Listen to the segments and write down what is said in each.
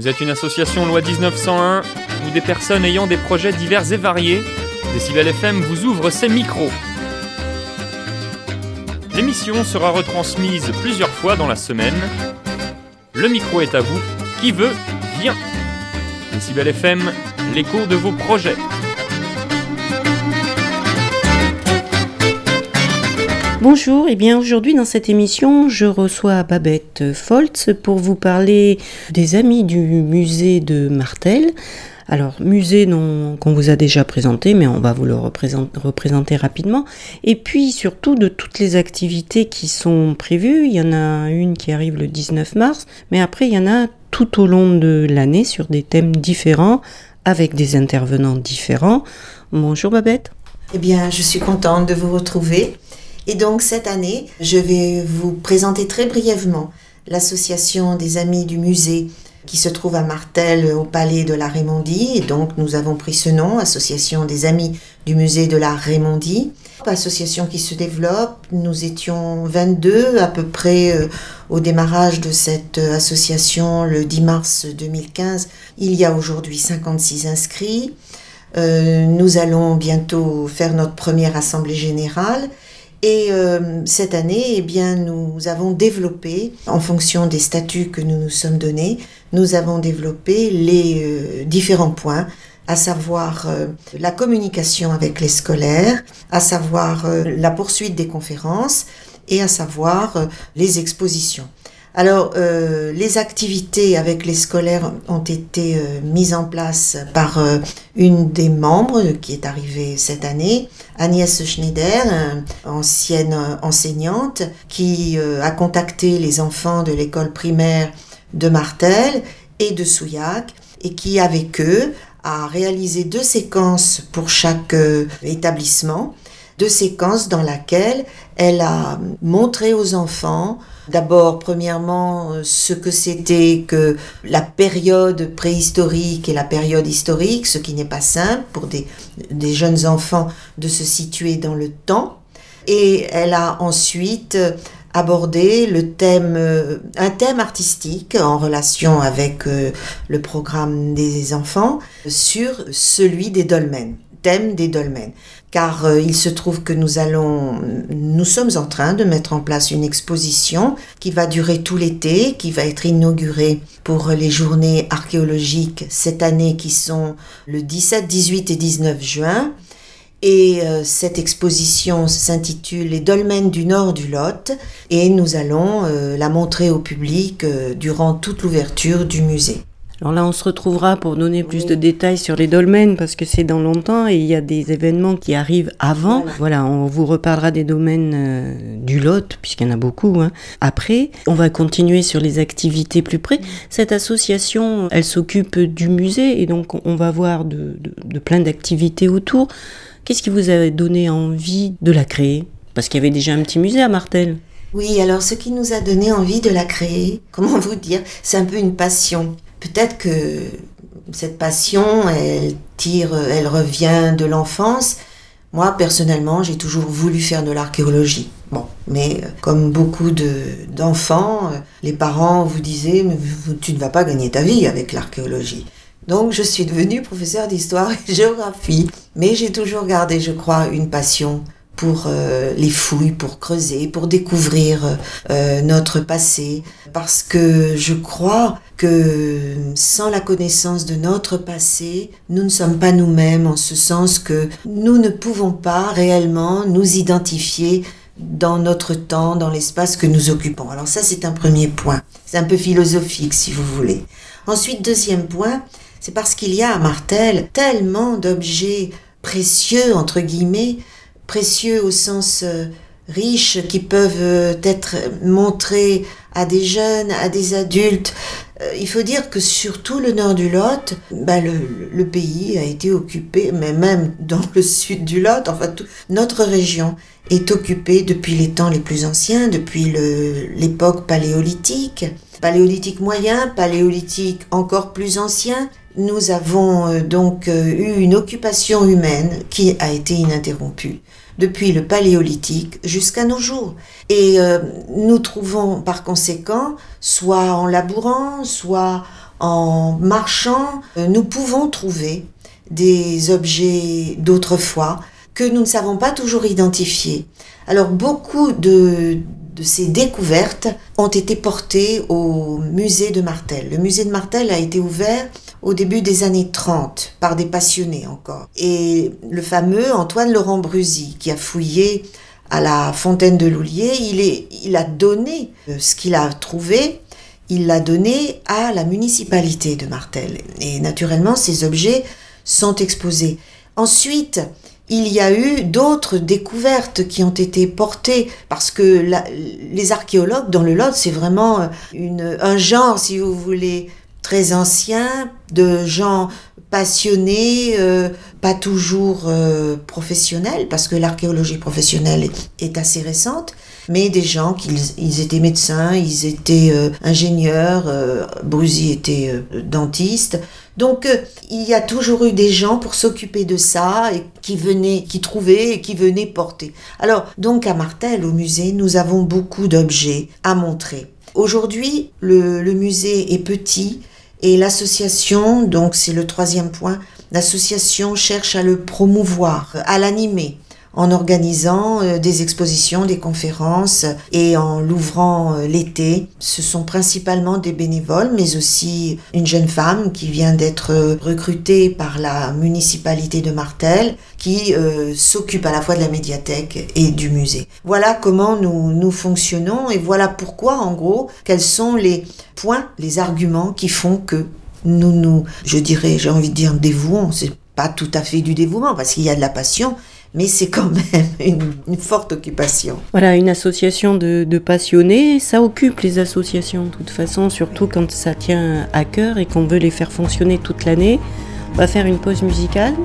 Vous êtes une association loi 1901 ou des personnes ayant des projets divers et variés. Décibel FM vous ouvre ses micros. L'émission sera retransmise plusieurs fois dans la semaine. Le micro est à vous. Qui veut, vient. Décibel FM, l'écho de vos projets. Bonjour, et bien aujourd'hui dans cette émission, je reçois Babette Foltz pour vous parler des Amis du musée de Martel. Alors, musée qu'on vous a déjà présenté, mais on va vous le représenter rapidement. Et puis surtout de toutes les activités qui sont prévues. Il y en a une qui arrive le 19 mars, mais après il y en a tout au long de l'année sur des thèmes différents, avec des intervenants différents. Bonjour Babette. Eh bien, je suis contente de vous retrouver. Et donc cette année, je vais vous présenter très brièvement l'association des Amis du musée qui se trouve à Martel au Palais de la Raymondie. Et donc nous avons pris ce nom, Association des Amis du musée de la Raymondie. Association qui se développe, nous étions 22 à peu près au démarrage de cette association le 10 mars 2015. Il y a aujourd'hui 56 inscrits. Nous allons bientôt faire notre première assemblée générale. Et cette année, eh bien, nous avons développé, en fonction des statuts que nous nous sommes donnés, nous avons développé les différents points, à savoir la communication avec les scolaires, à savoir la poursuite des conférences et à savoir les expositions. Alors, les activités avec les scolaires ont été mises en place par une des membres qui est arrivée cette année, Agnès Schneider, ancienne enseignante, qui a contacté les enfants de l'école primaire de Martel et de Souillac et qui, avec eux, a réalisé 2 séquences pour chaque établissement, 2 séquences dans lesquelles elle a montré aux enfants d'abord, premièrement, ce que c'était que la période préhistorique et la période historique, ce qui n'est pas simple pour des jeunes enfants de se situer dans le temps. Et elle a ensuite abordé un thème artistique en relation avec le programme des enfants sur celui des dolmens, thème des dolmens. Car il se trouve que nous sommes en train de mettre en place une exposition qui va durer tout l'été, qui va être inaugurée pour les journées archéologiques cette année qui sont le 17, 18 et 19 juin. Et cette exposition s'intitule « Les dolmens du nord du Lot » et nous allons la montrer au public durant toute l'ouverture du musée. Alors là, on se retrouvera pour donner plus de détails sur les dolmens parce que c'est dans longtemps et il y a des événements qui arrivent avant. Voilà, on vous reparlera des domaines du Lot puisqu'il y en a beaucoup. Après, on va continuer sur les activités plus près. Cette association, elle s'occupe du musée et donc on va voir de plein d'activités autour. Qu'est-ce qui vous a donné envie de la créer ? Parce qu'il y avait déjà un petit musée à Martel. Oui, alors ce qui nous a donné envie de la créer, comment vous dire, c'est un peu une passion. Peut-être que cette passion, elle revient de l'enfance. Moi, personnellement, j'ai toujours voulu faire de l'archéologie. Bon, mais comme beaucoup d'enfants, les parents vous disaient « tu ne vas pas gagner ta vie avec l'archéologie ». Donc, je suis devenue professeure d'histoire et de géographie. Mais j'ai toujours gardé, je crois, une passion pour les fouilles, pour creuser, pour découvrir notre passé. Parce que je crois que sans la connaissance de notre passé, nous ne sommes pas nous-mêmes, en ce sens que nous ne pouvons pas réellement nous identifier dans notre temps, dans l'espace que nous occupons. Alors ça, c'est un premier point. C'est un peu philosophique, si vous voulez. Ensuite, deuxième point, c'est parce qu'il y a à Martel tellement d'objets précieux, entre guillemets, précieux au sens riche, qui peuvent être montrés à des jeunes, à des adultes. Il faut dire que sur tout le nord du Lot, le pays a été occupé, mais même dans le sud du Lot, enfin notre région est occupée depuis les temps les plus anciens, depuis l'époque paléolithique moyen, paléolithique encore plus ancien. Nous avons donc eu une occupation humaine qui a été ininterrompue depuis le paléolithique jusqu'à nos jours. Et nous trouvons par conséquent, soit en labourant, soit en marchant, nous pouvons trouver des objets d'autrefois que nous ne savons pas toujours identifier. Alors beaucoup de ces découvertes ont été portées au musée de Martel. Le musée de Martel a été ouvert au début des années 30 par des passionnés encore. Et le fameux Antoine Laurent Brusy, qui a fouillé à la fontaine de Loulier, il a donné ce qu'il a trouvé, il l'a donné à la municipalité de Martel. Et naturellement, ces objets sont exposés. Ensuite, il y a eu d'autres découvertes qui ont été portées parce que les archéologues dans le Lot, c'est vraiment un genre, si vous voulez, très ancien, de gens passionnés, pas toujours professionnels, parce que l'archéologie professionnelle est assez récente, mais des gens ils étaient médecins, ils étaient ingénieurs, Brusy était dentiste. Donc il y a toujours eu des gens pour s'occuper de ça et qui trouvaient et qui venaient porter. Alors donc à Martel, au musée, nous avons beaucoup d'objets à montrer. Aujourd'hui, le musée est petit et l'association, donc c'est le 3e point, l'association cherche à le promouvoir, à l'animer, en organisant des expositions, des conférences et en l'ouvrant l'été. Ce sont principalement des bénévoles, mais aussi une jeune femme qui vient d'être recrutée par la municipalité de Martel, qui s'occupe à la fois de la médiathèque et du musée. Voilà comment nous fonctionnons et voilà pourquoi, en gros, quels sont les points, les arguments qui font que nous, je dirais, j'ai envie de dire dévouons. C'est pas tout à fait du dévouement parce qu'il y a de la passion, mais c'est quand même une forte occupation. Voilà, une association de passionnés, ça occupe les associations de toute façon, surtout quand ça tient à cœur et qu'on veut les faire fonctionner toute l'année. On va faire une pause musicale.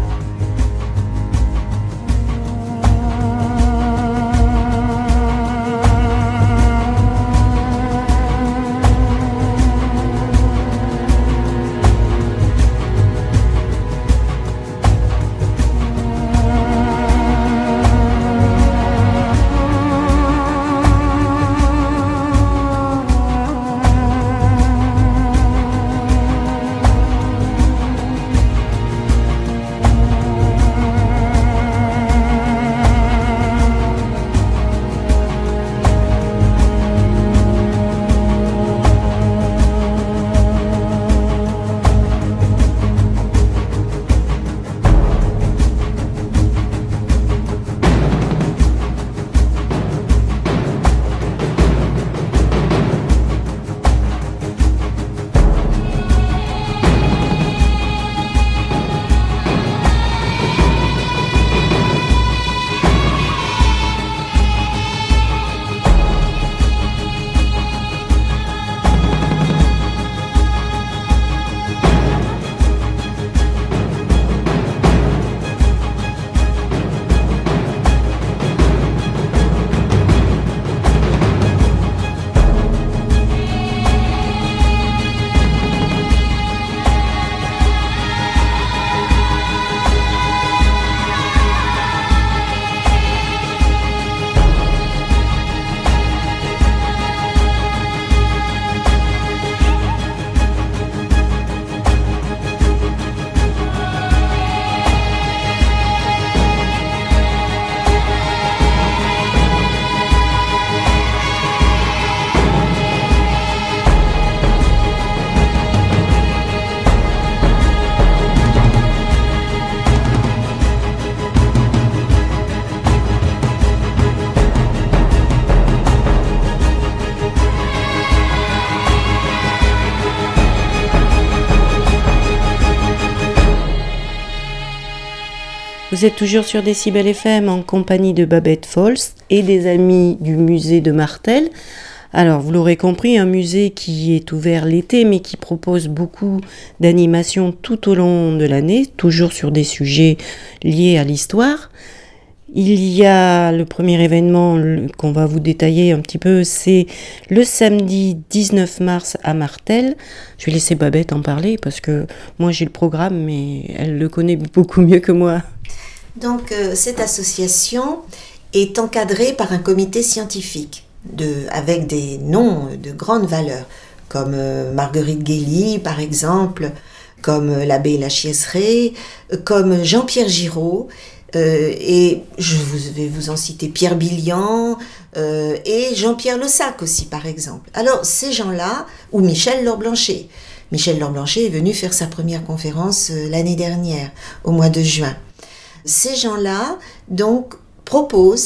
Vous êtes toujours sur Décibel FM en compagnie de Babette Foltz et des amis du musée de Martel. Alors, vous l'aurez compris, un musée qui est ouvert l'été, mais qui propose beaucoup d'animations tout au long de l'année, toujours sur des sujets liés à l'histoire. Il y a le premier événement qu'on va vous détailler un petit peu, c'est le samedi 19 mars à Martel. Je vais laisser Babette en parler parce que moi j'ai le programme, mais elle le connaît beaucoup mieux que moi. Donc cette association est encadrée par un comité scientifique avec des noms de grande valeur, comme Marguerite Guély par exemple, comme l'abbé Lachiesseret, comme Jean-Pierre Giraud, et je vais vous en citer Pierre Billian et Jean-Pierre Lossac aussi par exemple. Alors ces gens-là, ou Michel Laure-Blanchet. Michel Laure-Blanchet est venu faire sa première conférence l'année dernière, au mois de juin. Ces gens-là donc proposent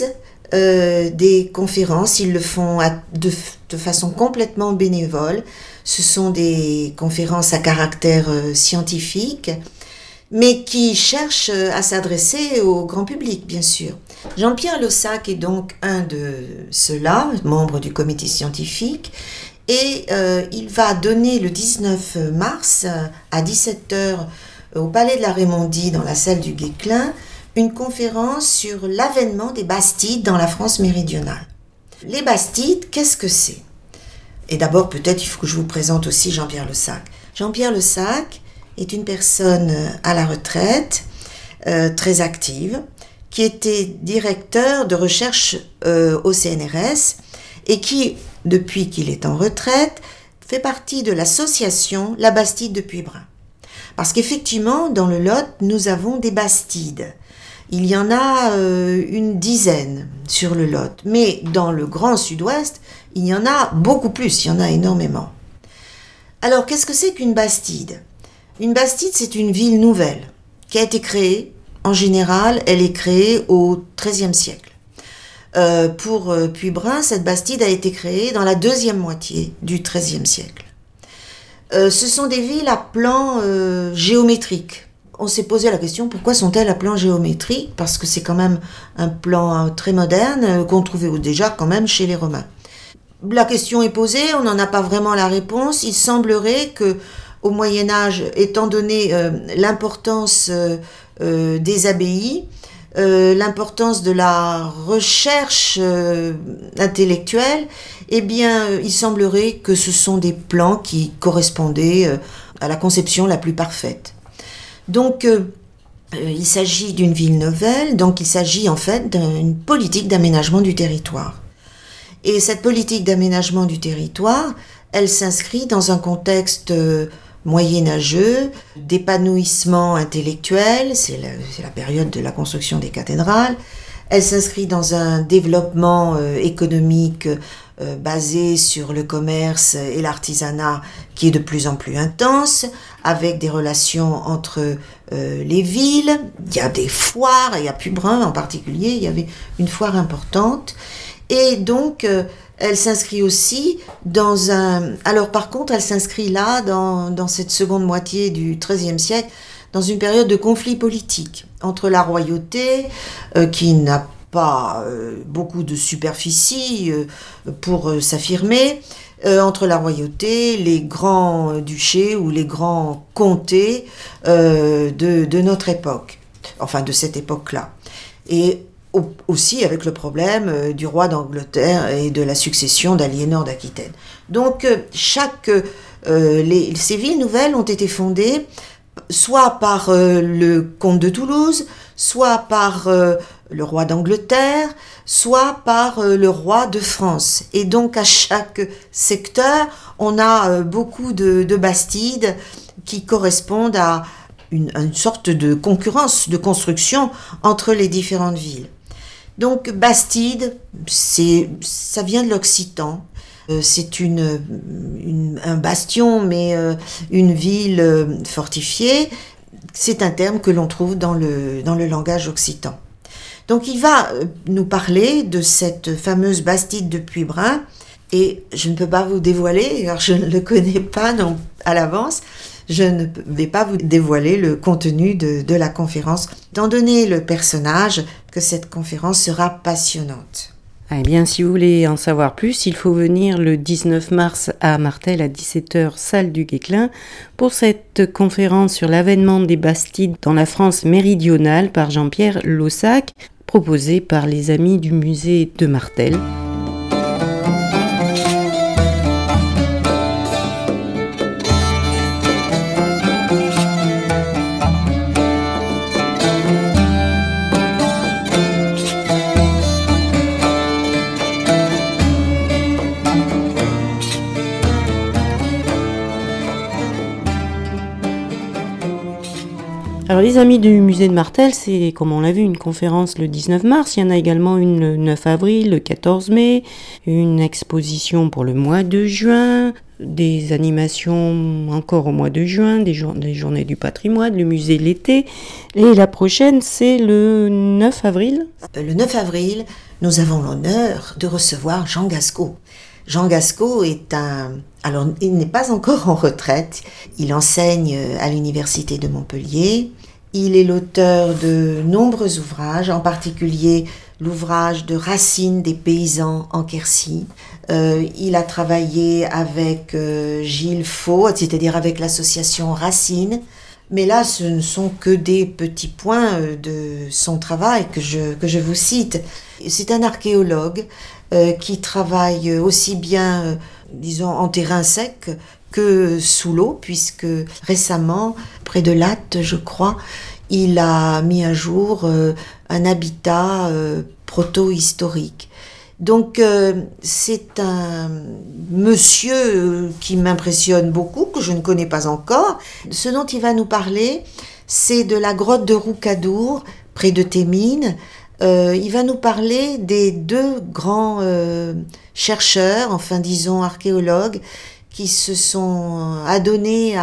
des conférences, ils le font de façon complètement bénévole. Ce sont des conférences à caractère scientifique, mais qui cherchent à s'adresser au grand public, bien sûr. Jean-Pierre Lossac est donc un de ceux-là, membre du comité scientifique, et il va donner le 19 mars à 17h au Palais de la Raymondie, dans la salle du Guesclin, une conférence sur l'avènement des Bastides dans la France méridionale. Les Bastides, qu'est-ce que c'est ? Et d'abord, peut-être, il faut que je vous présente aussi Jean-Pierre Lossac. Jean-Pierre Lossac est une personne à la retraite, très active, qui était directeur de recherche au CNRS et qui, depuis qu'il est en retraite, fait partie de l'association La Bastide de Puybrun. Parce qu'effectivement, dans le Lot, nous avons des Bastides. Il y en a une dizaine sur le Lot, mais dans le Grand Sud-Ouest, il y en a beaucoup plus, il y en a énormément. Alors, qu'est-ce que c'est qu'une Bastide ? Une Bastide, c'est une ville nouvelle qui a été créée. En général, elle est créée au XIIIe siècle. Pour Puybrun, cette Bastide a été créée dans la deuxième moitié du XIIIe siècle. Ce sont des villes à plan géométrique. On s'est posé la question, pourquoi sont-elles à plan géométrique ? Parce que c'est quand même un plan très moderne qu'on trouvait déjà quand même chez les Romains. La question est posée, on n'en a pas vraiment la réponse. Il semblerait que au Moyen-Âge, étant donné l'importance des abbayes, l'importance de la recherche intellectuelle, eh bien, il semblerait que ce sont des plans qui correspondaient à la conception la plus parfaite. Donc, il s'agit d'une ville nouvelle, donc il s'agit en fait d'une politique d'aménagement du territoire. Et cette politique d'aménagement du territoire, elle s'inscrit dans un contexte moyenâgeux, d'épanouissement intellectuel, c'est la période de la construction des cathédrales. Elle s'inscrit dans un développement économique basé sur le commerce et l'artisanat qui est de plus en plus intense, avec des relations entre les villes. Il y a des foires, et à Puybrun en particulier, il y avait une foire importante. Et donc, elle s'inscrit aussi dans un... Alors par contre, elle s'inscrit là, dans cette seconde moitié du XIIIe siècle, dans une période de conflit politique entre la royauté, qui n'a pas beaucoup de superficie pour s'affirmer, entre la royauté, les grands duchés ou les grands comtés de notre époque, enfin de cette époque-là. Et aussi avec le problème du roi d'Angleterre et de la succession d'Aliénor d'Aquitaine. Donc ces villes nouvelles ont été fondées soit par le comte de Toulouse, soit par le roi d'Angleterre, soit par le roi de France. Et donc à chaque secteur, on a beaucoup de bastides qui correspondent à une sorte de concurrence, de construction entre les différentes villes. Donc Bastide, ça vient de l'occitan. C'est un bastion, mais une ville fortifiée. C'est un terme que l'on trouve dans le langage occitan. Donc il va nous parler de cette fameuse Bastide de Puybrun, et je ne peux pas vous dévoiler, car je ne le connais pas à l'avance, je ne vais pas vous dévoiler le contenu de la conférence, étant donné le personnage que cette conférence sera passionnante. Eh bien, si vous voulez en savoir plus, il faut venir le 19 mars à Martel à 17h, salle du Guesclin, pour cette conférence sur l'avènement des Bastides dans la France méridionale par Jean-Pierre Lossac, proposée par les amis du musée de Martel. Alors les amis du musée de Martel, c'est comme on l'a vu une conférence le 19 mars, il y en a également une le 9 avril, le 14 mai, une exposition pour le mois de juin, des animations encore au mois de juin, des journées du patrimoine, le musée l'été. Et la prochaine, c'est le 9 avril. Le 9 avril, nous avons l'honneur de recevoir Jean Gasco. Jean Gasco alors il n'est pas encore en retraite, il enseigne à l'université de Montpellier. Il est l'auteur de nombreux ouvrages, en particulier l'ouvrage de Racine des paysans en Quercy. Il a travaillé avec Gilles Faux, c'est-à-dire avec l'association Racine. Mais là, ce ne sont que des petits points de son travail que je vous cite. C'est un archéologue qui travaille aussi bien, disons, en terrain sec que sous l'eau, puisque récemment, près de Latte, je crois, il a mis à jour un habitat proto-historique. Donc c'est un monsieur qui m'impressionne beaucoup, que je ne connais pas encore. Ce dont il va nous parler, c'est de la grotte de Roucadour, près de Thémines. Il va nous parler des deux grands chercheurs, enfin disons archéologues, qui se sont adonnés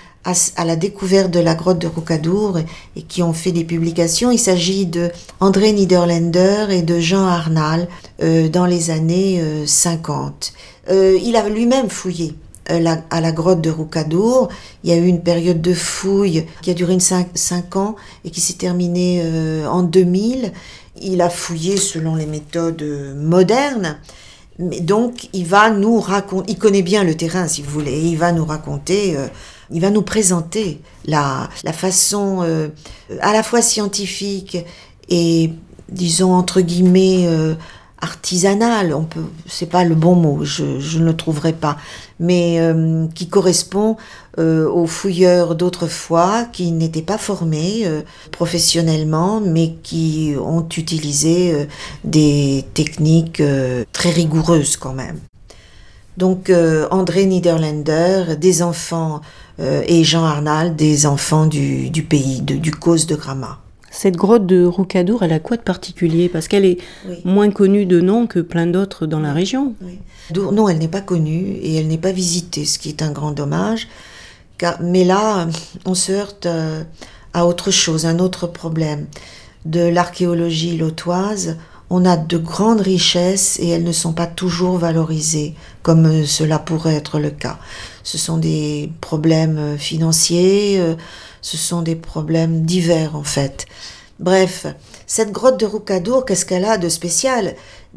à la découverte de la grotte de Roucadour et qui ont fait des publications. Il s'agit de André Niederländer et de Jean Arnal dans les années 50. Il a lui-même fouillé à la grotte de Roucadour. Il y a eu une période de fouille qui a duré 5 ans et qui s'est terminée en 2000. Il a fouillé selon les méthodes modernes. Mais donc, il va nous raconter, il connaît bien le terrain, si vous voulez, et il va nous raconter, il va nous présenter la façon à la fois scientifique et, disons, entre guillemets, artisanale, c'est pas le bon mot, je ne le trouverai pas, mais qui correspond aux fouilleurs d'autrefois qui n'étaient pas formés professionnellement, mais qui ont utilisé des techniques très rigoureuses quand même. Donc André Niederländer, des enfants, et Jean Arnal, des enfants du pays, du Causse de Gramat. Cette grotte de Roucadour, elle a quoi de particulier? Parce qu'elle est moins connue de nom que plein d'autres dans la région. Oui. Non, elle n'est pas connue et elle n'est pas visitée, ce qui est un grand dommage. Mais là, on se heurte à autre chose, un autre problème. De l'archéologie lotoise, on a de grandes richesses et elles ne sont pas toujours valorisées, comme cela pourrait être le cas. Ce sont des problèmes financiers, ce sont des problèmes divers en fait. Bref, cette grotte de Roucadour, qu'est-ce qu'elle a de spécial?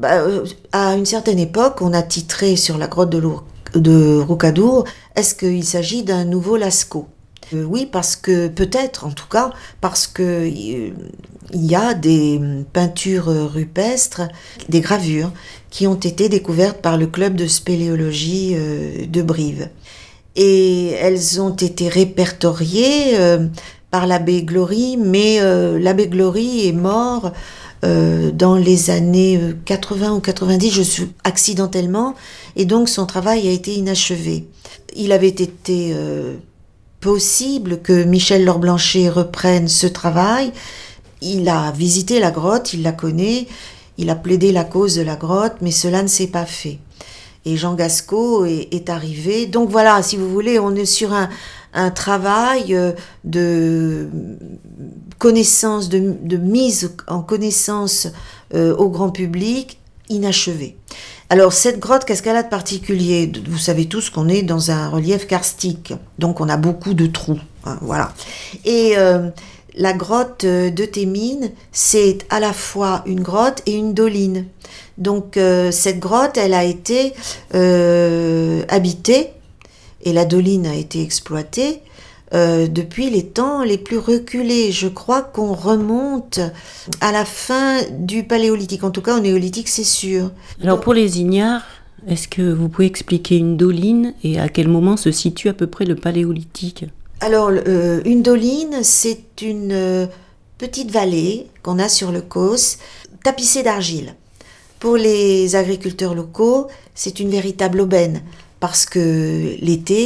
À une certaine époque, on a titré sur la grotte de Roucadour, est-ce qu'il s'agit d'un nouveau Lascaux? Oui, parce que, peut-être en tout cas, parce que il y a des peintures rupestres, des gravures, qui ont été découvertes par le club de spéléologie de Brive. Et elles ont été répertoriées par l'abbé Glory, mais l'abbé Glory est mort dans les années 80 ou 90, accidentellement, et donc son travail a été inachevé. Il avait été possible que Michel Laure-Blanchet reprenne ce travail. Il a visité la grotte, il la connaît, il a plaidé la cause de la grotte, mais cela ne s'est pas fait. Et Jean Gasco est arrivé. Donc voilà, si vous voulez, on est sur un travail de connaissance, de mise en connaissance au grand public inachevé. Alors cette grotte, qu'est-ce qu'elle a de particulier? Vous savez tous qu'on est dans un relief karstique, donc on a beaucoup de trous, hein, voilà. Et la grotte de Thémines, c'est à la fois une grotte et une doline. Donc cette grotte, elle a été habitée et la doline a été exploitée depuis les temps les plus reculés. Je crois qu'on remonte à la fin du Paléolithique, en tout cas au Néolithique, c'est sûr. Alors pour les ignares, est-ce que vous pouvez expliquer une doline et à quel moment se situe à peu près le Paléolithique? Alors une doline, c'est une petite vallée qu'on a sur le Causse, tapissée d'argile. Pour les agriculteurs locaux, c'est une véritable aubaine, parce que l'été,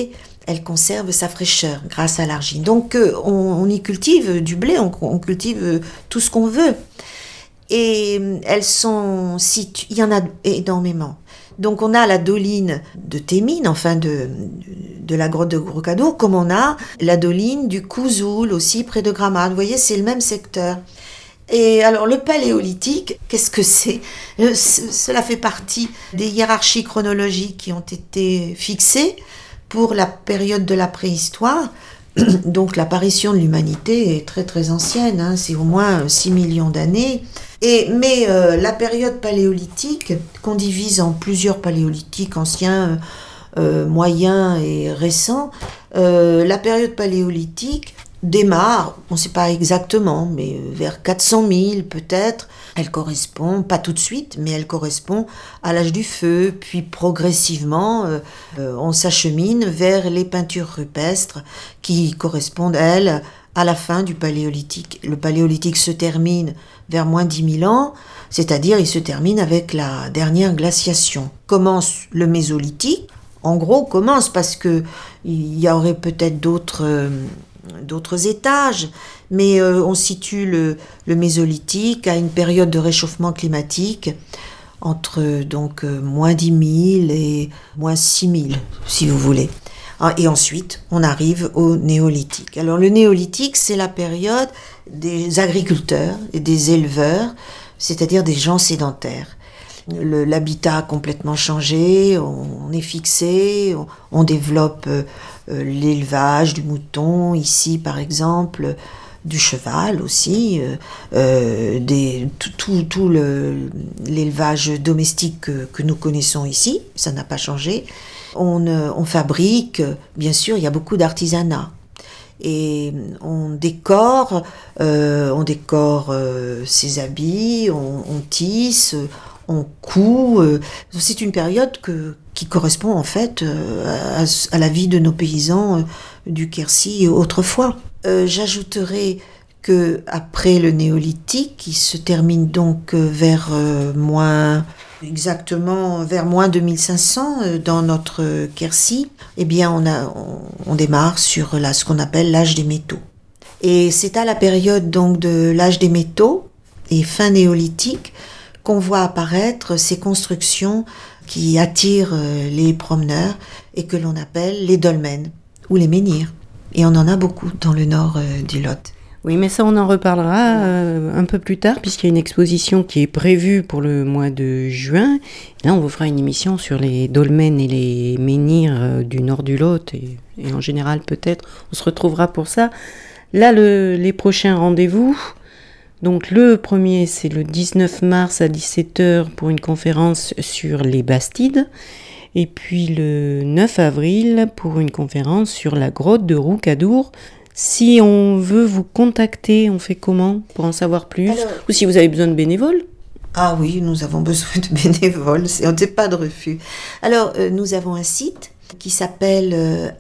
elle conserve sa fraîcheur grâce à l'argile. Donc on y cultive du blé, on cultive tout ce qu'on veut. Et elles sont situées, il y en a énormément. Donc on a la doline de Thémines, enfin de la grotte de Rocadour, comme on a la doline du Couzoul aussi près de Gramade. Vous voyez, c'est le même secteur. Et alors le paléolithique, qu'est-ce que c'est ? Cela fait partie des hiérarchies chronologiques qui ont été fixées pour la période de la préhistoire. Donc l'apparition de l'humanité est très très ancienne, hein, c'est au moins 6 millions d'années. Mais la période paléolithique, qu'on divise en plusieurs paléolithiques anciens, moyens et récents, la période paléolithique démarre, on ne sait pas exactement, mais vers 400 000 peut-être. Elle correspond, pas tout de suite, mais elle correspond à l'âge du feu, puis progressivement on s'achemine vers les peintures rupestres qui correspondent, elles, à la fin du paléolithique. Le paléolithique se termine vers moins 10 000 ans, c'est-à-dire il se termine avec la dernière glaciation. Commence le mésolithique, en gros commence parce que il y aurait peut-être d'autres étages, mais on situe le mésolithique à une période de réchauffement climatique entre donc moins 10 000 et moins 6 000, si vous voulez. Et ensuite, on arrive au néolithique. Alors le néolithique, c'est la période des agriculteurs et des éleveurs, c'est-à-dire des gens sédentaires. L'habitat a complètement changé, on est fixé, on développe l'élevage du mouton, ici par exemple, du cheval aussi, tout l'élevage domestique que nous connaissons ici, ça n'a pas changé. On fabrique, bien sûr, il y a beaucoup d'artisanat. Et on décore ses habits, on tisse, on coud. C'est une période qui correspond en fait à la vie de nos paysans du Quercy autrefois. J'ajouterai que après le néolithique, qui se termine donc vers moins 2500 dans notre Quercy, eh bien on démarre sur ce qu'on appelle l'âge des métaux. Et c'est à la période donc de l'âge des métaux et fin néolithique qu'on voit apparaître ces constructions qui attirent les promeneurs et que l'on appelle les dolmens ou les menhirs. Et on en a beaucoup dans le nord du Lot. Oui, mais ça, on en reparlera un peu plus tard, puisqu'il y a une exposition qui est prévue pour le mois de juin. Là, on vous fera une émission sur les dolmens et les menhirs du nord du Lot, et en général, peut-être, on se retrouvera pour ça. Là, les prochains rendez-vous, donc le premier, c'est le 19 mars à 17h pour une conférence sur les Bastides, et puis le 9 avril pour une conférence sur la grotte de Rocadour. Si on veut vous contacter, on fait comment pour en savoir plus ? Ou si vous avez besoin de bénévoles ? Ah oui, nous avons besoin de bénévoles, on ne fait pas de refus. Alors, nous avons un site qui s'appelle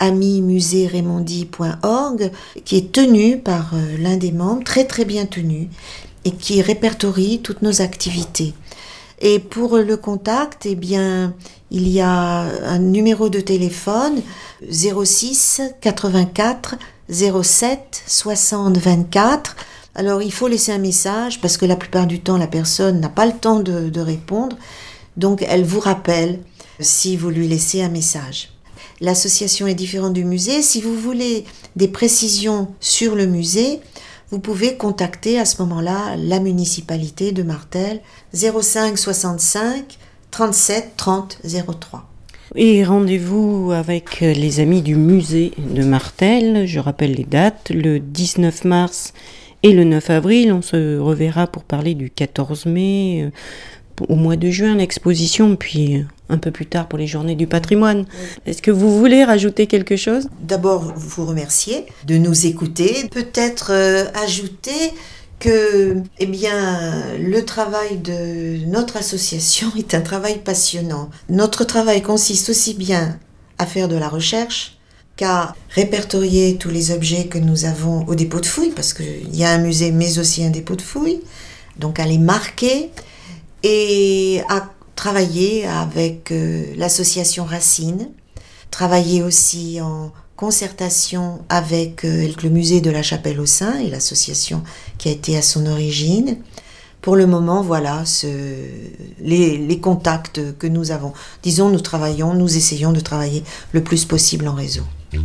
amimuseremondi.org, qui est tenu par l'un des membres, très très bien tenu, et qui répertorie toutes nos activités. Et pour le contact, eh bien, il y a un numéro de téléphone 06 84 07 60 24. Alors il faut laisser un message parce que la plupart du temps la personne n'a pas le temps de répondre, donc elle vous rappelle si vous lui laissez un message. L'association est différente du musée. Si vous voulez des précisions sur le musée, vous pouvez contacter à ce moment-là la municipalité de Martel 05 65 37 30 03. Et rendez-vous avec les amis du musée de Martel, je rappelle les dates, le 19 mars et le 9 avril, on se reverra pour parler du 14 mai, au mois de juin l'exposition, puis un peu plus tard pour les journées du patrimoine. Est-ce que vous voulez rajouter quelque chose ? D'abord, vous remercier de nous écouter, peut-être ajouter que le travail de notre association est un travail passionnant. Notre travail consiste aussi bien à faire de la recherche qu'à répertorier tous les objets que nous avons au dépôt de fouilles, parce qu'il y a un musée mais aussi un dépôt de fouilles, donc à les marquer et à travailler avec l'association Racine, travailler aussi en concertation avec le musée de la Chapelle-aux-Saints et l'association qui a été à son origine. Pour le moment, voilà les contacts que nous avons. Disons, nous essayons de travailler le plus possible en réseau.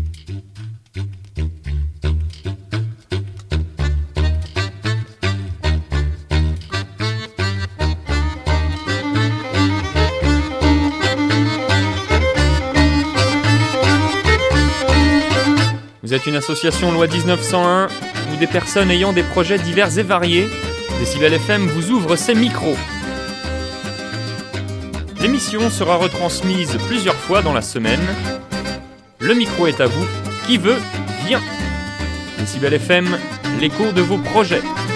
Vous êtes une association loi 1901 ou des personnes ayant des projets divers et variés. Décibel FM vous ouvre ses micros. L'émission sera retransmise plusieurs fois dans la semaine. Le micro est à vous. Qui veut, vient. Décibel FM, l'écho de vos projets.